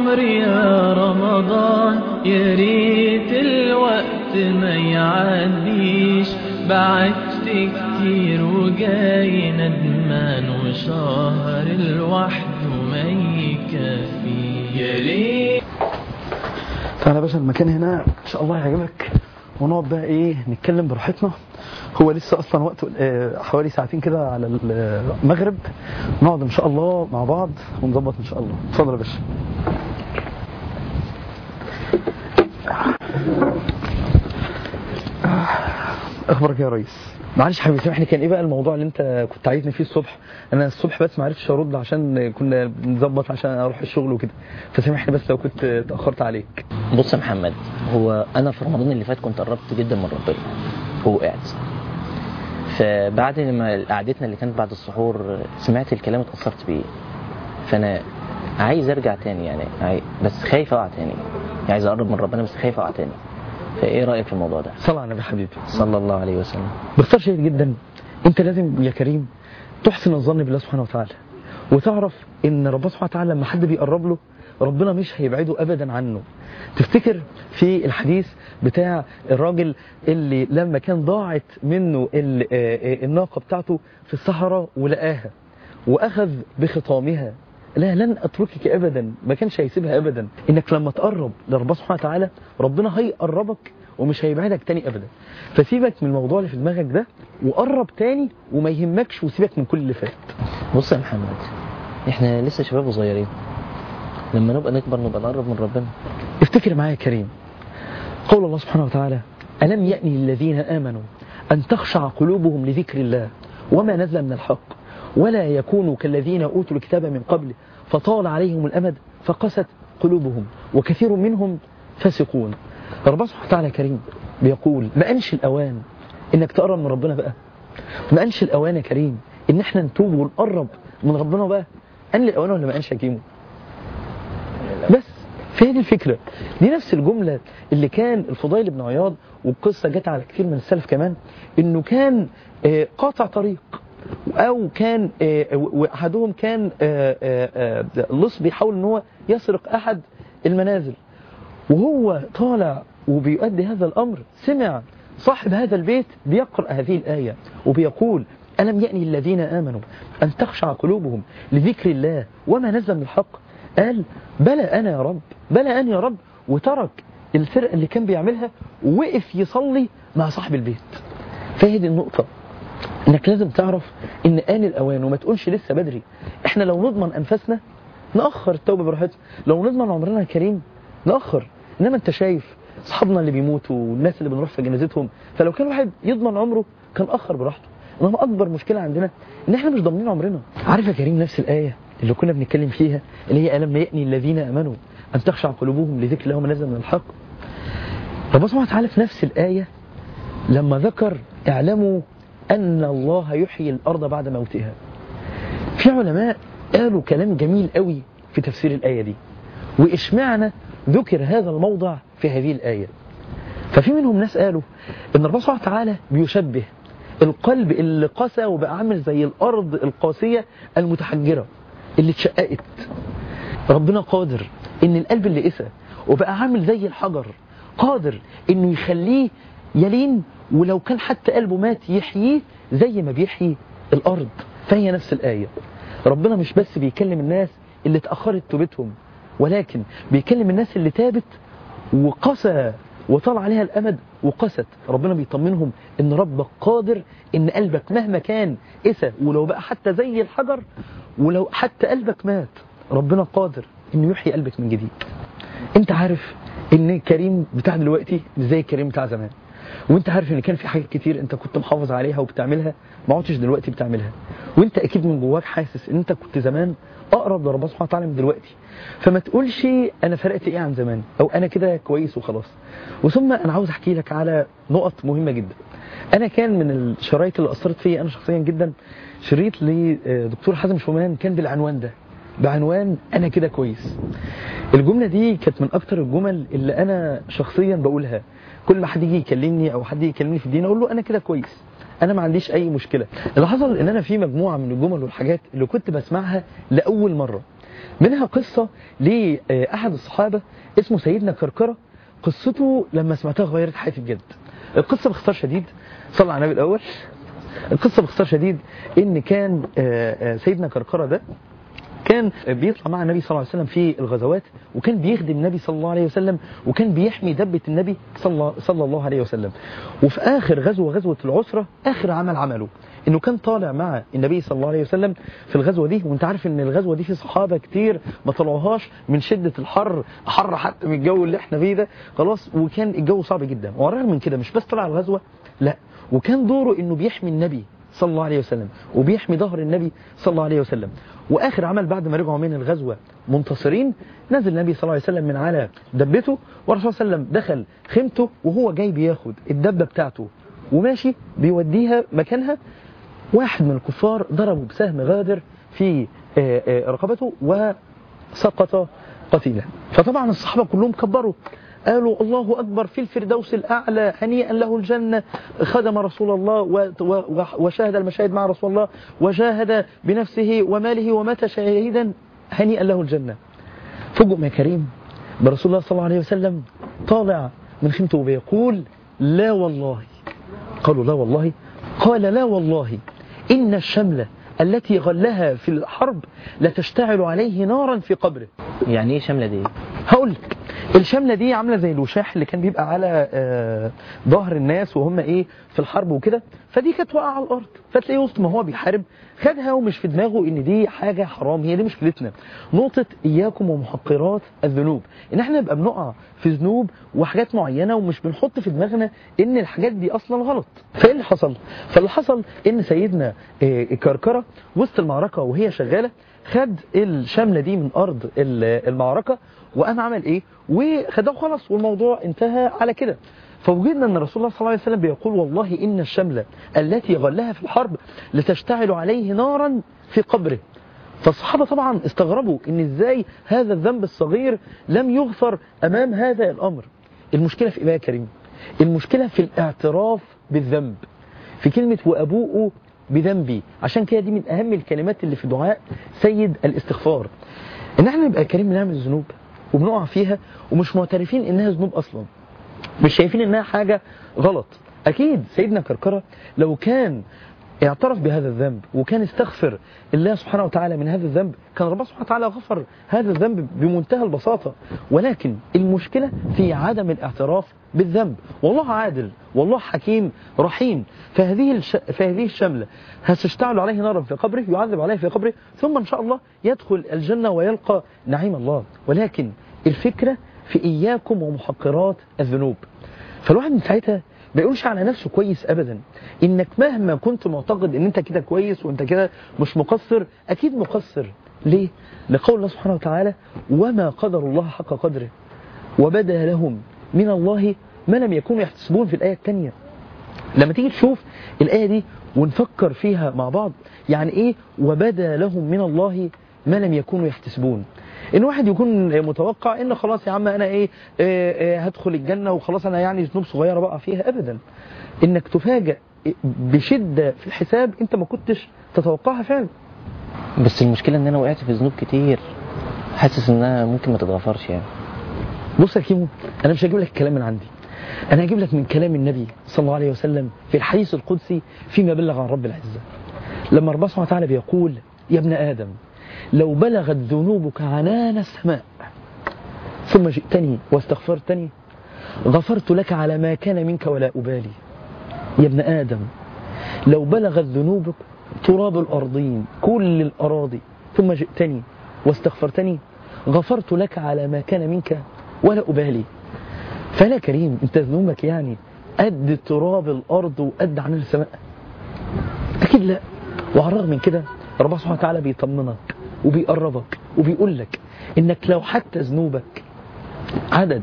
عمري يا رمضان، يا ريت الوقت ما يعديش، بعدت كتير وجاي ندمان، وشهر لوحده ما يكفي. يا ريت. تعالى يا باشا المكان هنا ان شاء الله يعجبك، ونقعد بقى ايه نتكلم براحتنا. هو لسه اصلا وقته حوالي ساعتين كده على المغرب، نقعد ان شاء الله مع بعض ونظبط ان شاء الله. اتفضل يا باشا. اخبارك يا ريس؟ معلش حبيبي سامحني، كان ايه بقى الموضوع اللي انت كنت عايزني فيه الصبح؟ انا الصبح بس ما عرفتش ارد عشان كنا بنظبط عشان اروح الشغل وكده، فسامحني بس لو كنت اتاخرت عليك. بص يا محمد، هو انا في رمضان اللي فات كنت قربت جدا من ربنا ووقعت، فبعد ما قعدتنا اللي كانت بعد السحور سمعت الكلام اتأثرت بيه، فانا عايز ارجع تاني يعني بس خايف اقع تاني، عايز اقرب من ربنا بس خايف اقع تاني. فايه رايك في الموضوع ده؟ صلى على النبي حبيبي صلى الله عليه وسلم. باختصار شديد جدا، انت لازم يا كريم تحسن الظن بالله سبحانه وتعالى، وتعرف ان ربنا سبحانه وتعالى لما حد بيقرب له ربنا مش هيبعده ابدا عنه. تفتكر في الحديث بتاع الراجل اللي لما كان ضاعت منه الناقة بتاعته في الصحراء ولقاها واخذ بخطامها، لا لن اتركك ابدا، ما كانش هيسيبها ابدا. انك لما تقرب لربنا سبحانه وتعالى ربنا هيقربك ومش هيبعدك تاني ابدا. فسيبك من الموضوع اللي في دماغك ده وقرب تاني وما يهمكش، وسيبك من كل اللي فات. بص يا محمد، احنا لسه شباب وصغيرين، لما نبقى نكبر نبقى نقرب من ربنا. افتكر معايا يا كريم قول الله سبحانه وتعالى: ألم يأني للذين آمنوا أن تخشع قلوبهم لذكر الله وما نزل من الحق ولا يكونوا كالذين أوتوا الكتاب من قبل فطال عليهم الأمد فقست قلوبهم وكثير منهم فاسقون. ربنا سبحانه وتعالى يا كريم بيقول: ما أنش الأوان إنك تقرب من ربنا بقى؟ ما أنش الأوان يا كريم إن احنا نتوب ونقرب من ربنا بقى؟ أن الأوان ولا ما أنش يا كيمو؟ بس في هذه الفكرة دي نفس الجملة اللي كان الفضيل بن عياض، والقصة جت على كثير من السلف كمان، انه كان قاطع طريق، او كان واحدهم كان لص بيحاول ان هو يسرق احد المنازل، وهو طالع وبيؤدي هذا الامر سمع صاحب هذا البيت بيقرأ هذه الآية وبيقول: ألم يأني الذين آمنوا أن تخشع قلوبهم لذكر الله وما نزل من الحق. قال: بلى أنا يا رب، بلى أنا يا رب، وترك السرقة اللي كان بيعملها ووقف يصلي مع صاحب البيت. فهذه النقطة انك لازم تعرف ان آن الأوان، وما تقولش لسه بدري. احنا لو نضمن أنفسنا نأخر التوبة براحتنا، لو نضمن عمرنا الكريم نأخر. انما انت شايف اصحابنا اللي بيموتوا والناس اللي بنروح في جنازتهم، فلو كان واحد يضمن عمره كان أخر براحته. انما اكبر مشكلة عندنا ان احنا مش ضامنين عمرنا. عارف يا كريم نفس الآية اللي كنا بنتكلم فيها اللي هي: ألم يأني الذين آمنوا أن تخشع قلوبهم لذكر الله وما نزل من الحق. ربنا سبحانه وتعالى في نفس الآية لما ذكر: اعلموا أن الله يحيي الأرض بعد موتها. في علماء قالوا كلام جميل قوي في تفسير الآية دي، وإشمعنى ذكر هذا الموضع في هذه الآية. ففي منهم ناس قالوا إن ربنا سبحانه وتعالى بيشبه القلب اللي قسى وبقى عامل زي الأرض القاسية المتحجرة اللي اتشققت. ربنا قادر إن القلب اللي قسى وبقى عامل زي الحجر قادر إنه يخليه يلين، ولو كان حتى قلبه مات يحييه زي ما بيحيي الأرض. فهي نفس الآية. ربنا مش بس بيكلم الناس اللي اتأخرت توبتهم، ولكن بيكلم الناس اللي تابت وقسى وطال عليها الأمد وقست. ربنا بيطمنهم إن ربك قادر إن قلبك مهما كان قسى، ولو بقى حتى زي الحجر، ولو حتى قلبك مات، ربنا قادر إنه يحيي قلبك من جديد. انت عارف ان كريم بتاع دلوقتي مش زي الكريم بتاع زمان، وانت عارف ان كان في حاجات كتير انت كنت محافظ عليها وبتعملها ما عدتش دلوقتي بتعملها، وانت اكيد من جواك حاسس ان انت كنت زمان اقرب لربنا سبحانه وتعالى من دلوقتي. فما تقولش انا فرقت ايه عن زمان او انا كده كويس وخلاص. وثم انا عاوز احكي لك على نقط مهمة جدا. انا كان من الشرايط اللي اثرت فيا انا شخصيا جدا شريط لدكتور حازم شومان، كان بالعنوان ده، بعنوان انا كده كويس. الجملة دي كانت من اكتر الجمل اللي انا شخصيا بقولها كل ما حد يجي يكلمني او حد يكلمني في الدين اقول له انا كده كويس، انا ما عنديش اي مشكلة. اللي حصل ان انا في مجموعة من الجمل والحاجات اللي كنت بسمعها لاول مرة منها قصة لأحد الصحابة اسمه سيدنا كركرة. قصته لما سمعتها غيرت حياتي بجد. القصة باختصار شديد، صلى على النبي الأول. القصة باختصار شديد إن كان سيدنا كركرة ده كان بيطلع مع النبي صلى الله عليه وسلم في الغزوات، وكان بيخدم النبي صلى الله عليه وسلم، وكان بيحمي دبة النبي صلى الله عليه وسلم. وفي آخر غزوة العسرة، آخر عمله إنه كان طالع مع النبي صلى الله عليه وسلم في الغزوة دي. وانت عارف إن الغزوة دي في صحابة كتير ما طلعوهاش من شدة الحر، حر حتى من الجو اللي احنا فيه ده خلاص، وكان الجو صعب جدا. ورغم من كده مش بس طلع الغزوة، لا، وكان دوره إنه بيحمي النبي صلى الله عليه وسلم وبيحمي ظهر النبي صلى الله عليه وسلم. وآخر عمل بعد ما رجعوا من الغزوة منتصرين، نزل النبي صلى الله عليه وسلم من على دبته، والرسول صلى الله عليه وسلم دخل خيمته وهو جاي بياخد الدبة بتاعته وماشي بيوديها مكانها. واحد من الكفار ضربه بسهم غادر في رقبته وسقط قتيلا. فطبعا الصحابة كلهم كبروا، قالوا الله أكبر، في الفردوس الأعلى، هنيئا له الجنة، خدم رسول الله وشاهد المشاهد مع رسول الله، وجاهد بنفسه وماله ومات شهيدا، هنيئا له الجنة. فوجئ يا كريم برسول الله صلى الله عليه وسلم طالع من خيمته وبيقول لا والله. قالوا لا والله؟ قال لا والله إن الشملة التي غلها في الحرب لتشتعل عليه نارا في قبره. يعني ايه شملة دي؟ هقول لك. الشملة دي عاملة زي الوشاح اللي كان بيبقى على ظهر الناس وهم ايه في الحرب وكده، فدي كانت واقعة على الارض، فتلاقيه وسط ما هو بيحارب خدها ومش في دماغه ان دي حاجة حرام. هي دي مشكلتنا، نقطة اياكم ومحقرات الذنوب، ان احنا نبقى بنقع في ذنوب وحاجات معينة ومش بنحط في دماغنا ان الحاجات دي اصلا غلط. فايه اللي حصل؟ فاللي حصل ان سيدنا كركرة وسط المعركة وهي شغالة خد الشملة دي من ارض المعركة وقام عمل ايه وخدها خلاص، والموضوع انتهى على كده. فوجدنا ان رسول الله صلى الله عليه وسلم بيقول والله ان الشملة التي غلها في الحرب لتشتعل عليه نارا في قبره. فالصحابة طبعا استغربوا ان ازاي هذا الذنب الصغير لم يغفر امام هذا الامر. المشكلة في ايه يا كريم؟ المشكلة في الاعتراف بالذنب، في كلمة وابوء بذنبي. عشان كده دي من اهم الكلمات اللي في دعاء سيد الاستغفار، ان احنا نبقى كريم بنعمل الذنوب وبنقع فيها ومش معترفين انها ذنوب اصلا، مش شايفين انها حاجة غلط. اكيد سيدنا كركرة لو كان اعترف بهذا الذنب وكان استغفر الله سبحانه وتعالى من هذا الذنب كان ربنا سبحانه وتعالى غفر هذا الذنب بمنتهى البساطة. ولكن المشكلة في عدم الاعتراف بالذنب. والله عادل والله حكيم رحيم، فهذه الشملة هتشتعل عليه نارا في قبره، يعذب عليه في قبره، ثم ان شاء الله يدخل الجنة ويلقى نعيم الله. ولكن الفكرة في إياكم ومحقرات الذنوب. فالواحد من ساعتها ما يقولش على نفسه كويس أبدا، إنك مهما كنت معتقد إن أنت كده كويس وأنت كده مش مقصر، أكيد مقصر. ليه؟ لقول الله سبحانه وتعالى وما قدر الله حق قدره وبدأ لهم من الله ما لم يكونوا يحتسبون في الآية الثانية. لما تيجي تشوف الآية دي ونفكر فيها مع بعض، يعني إيه وبدأ لهم من الله ما لم يكونوا يحتسبون؟ ان واحد يكون متوقع ان خلاص يا عم انا هدخل الجنة وخلاص انا يعني ذنوب صغيرة بقى فيها. ابدا، انك تفاجأ بشدة في الحساب انت ما كنتش تتوقعها فعلا. بس المشكلة ان انا وقعت في ذنوب كتير حاسس انها ممكن ما تتغفرش يعني. بص يا كيمو، انا مش هجيب لك الكلام من عندي، انا هجيب لك من كلام النبي صلى الله عليه وسلم في الحديث القدسي فيما بلغ عن رب العزة، لما ربنا سبحانه وتعالى بيقول يا ابن آدم لو بلغت ذنوبك عنان السماء ثم جئتني واستغفرتني غفرت لك على ما كان منك ولا أبالي. يا ابن آدم لو بلغت ذنوبك تراب الأرضين كل الأراضي ثم جئتني واستغفرتني غفرت لك على ما كان منك ولا أبالي. فلا كريم انت ذنوبك يعني قد تراب الأرض وقد عنان السماء؟ أكيد لا. وعلى الرغم من كده ربنا سبحانه وتعالى بيطمنك وبيقربك وبيقول لك انك لو حتى ذنوبك عدد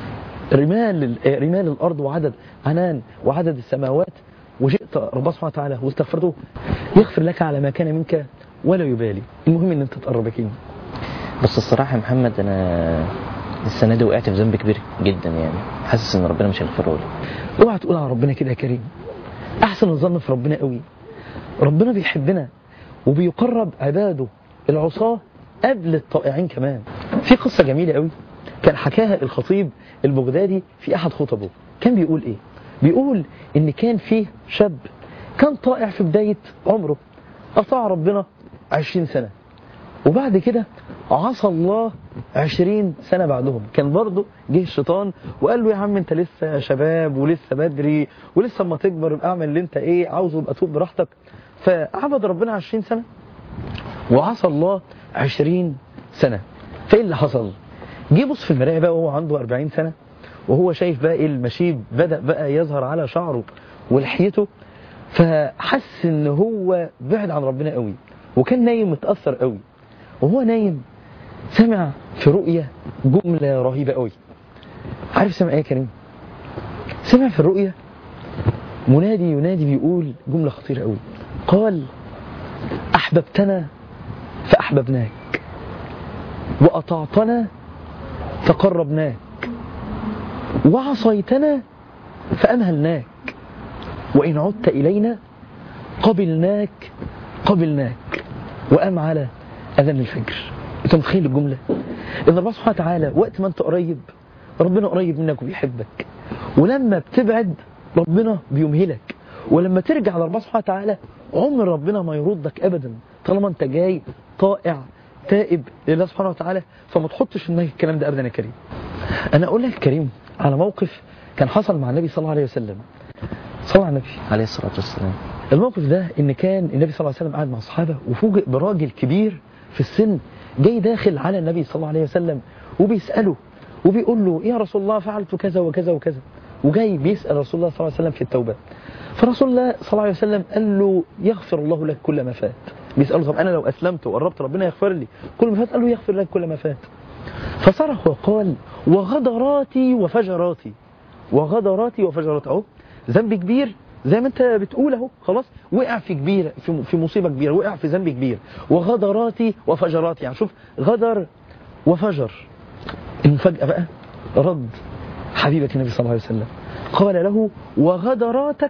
رمال الارض وعدد عنان وعدد السماوات وجئت ربنا سبحانه وتعالى واستغفرته يغفر لك على ما كان منك ولا يبالي. المهم ان انت تقرب كده. بس الصراحة يا محمد انا السنة دي وقعت في ذنب كبير جدا، يعني حاسس ان ربنا مش هيغفره لي. اوعى تقول على ربنا كده يا كريم، احسن الظن في ربنا قوي. ربنا بيحبنا وبيقرب عباده العصاة قبل الطائعين كمان. في قصة جميلة قوي كان حكاها الخطيب البغدادي في أحد خطبه. كان بيقول إيه؟ بيقول إن كان فيه شاب كان طائع في بداية عمره، أطاع ربنا 20 سنة، وبعد كده عصى الله 20 سنة بعدهم. كان برضه جه الشيطان وقال له يا عم انت لسه شباب ولسه بدري ولسه اما تكبر يبقى اعمل اللي انت ايه عاوزه، يبقى توب براحتك. فعبد ربنا 20 سنة وعصى الله 20 سنة. فايه اللي حصل؟ جه بص في المراية بقى وهو عنده 40 سنة وهو شايف بقى ايه المشيب بدأ بقى يظهر على شعره ولحيته، فحس ان هو بعد عن ربنا قوي وكان نايم متأثر قوي. وهو نايم سمع في رؤية جملة رهيبة قوي. عارف سمع ايه يا كريم؟ سمع في الرؤية منادي ينادي بيقول جملة خطيرة قوي. قال أحببتنا فأحببناك وأطعتنا فقربناك وعصيتنا فأمهلناك وإن عدت إلينا قبلناك وقام على أذان الفجر. أنت متخيل الجملة؟ إن الله سبحانه وتعالى وقت ما أنت قريب ربنا قريب منك وبيحبك، ولما بتبعد ربنا بيمهلك، ولما ترجع لله سبحانه وتعالى عمر ربنا ما يردك أبدا طالما أنت جاي طائع تائب لله سبحانه وتعالى. فما تحطش في دماغك الكلام ده أبدا يا كريم. أنا أقول لك كريم على موقف كان حصل مع النبي صلى الله عليه وسلم. صلى على النبي عليه الصلاة والسلام. الموقف ده إن كان النبي صلى الله عليه وسلم قاعد مع أصحابه وفوجئ براجل كبير في السن جاي داخل على النبي صلى الله عليه وسلم وبيسأله وبيقول له يا رسول الله فعلت كذا وكذا وكذا، وجاي بيسأل رسول الله صلى الله عليه وسلم في التوبة. فرسول الله صلى الله عليه وسلم قال له يغفر الله لك كل ما فات. بيسأله طب أنا لو أسلمت وقربت ربنا يغفر لي كل ما فات؟ قال له يغفر لك كل ما فات. فصرخ وقال وغدراتي وفجراتي أهو ذنب كبير زي ما انت بتقول اهو، خلاص وقع في كبيره في مصيبه كبيره، وقع في ذنب كبير. وغدراتي وفجراتي، يعني شوف غدر وفجر. المفاجاه بقى رد حبيبك النبي صلى الله عليه وسلم قال له وغدراتك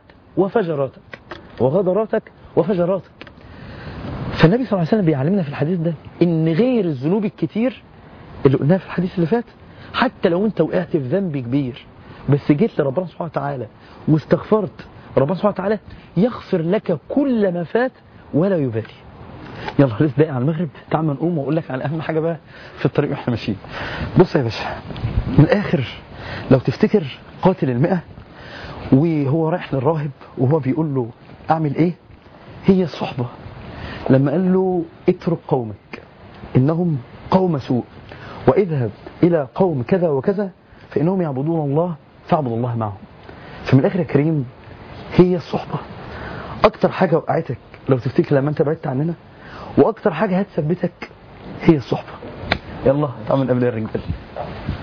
وفجراتك. فالنبي صلى الله عليه وسلم بيعلمنا في الحديث ده ان غير الذنوب الكتير اللي قلناها في الحديث اللي فات، حتى لو انت وقعت في ذنب كبير بس جيت لربنا سبحانه وتعالى واستغفرت، ربنا سبحانه وتعالى يغفر لك كل ما فات ولا يبالي. يلا لسه دقيقة على المغرب، تعال نقوم واقول لك على اهم حاجة بقى في الطريق واحنا ماشيين. بص يا باشا، من الاخر لو تفتكر قاتل 100 وهو رايح للراهب وهو بيقول له اعمل ايه، هي الصحبة. لما قال له اترك قومك انهم قوم سوء واذهب الى قوم كذا وكذا فانهم يعبدون الله فاعبد الله معهم. فمن الاخر يا كريم هي الصحبة اكتر حاجة وقعتك لو تفتكر لما انت بعدت عننا، واكتر حاجة هتثبتك هي الصحبة. يلا تعمل قبل الرجال.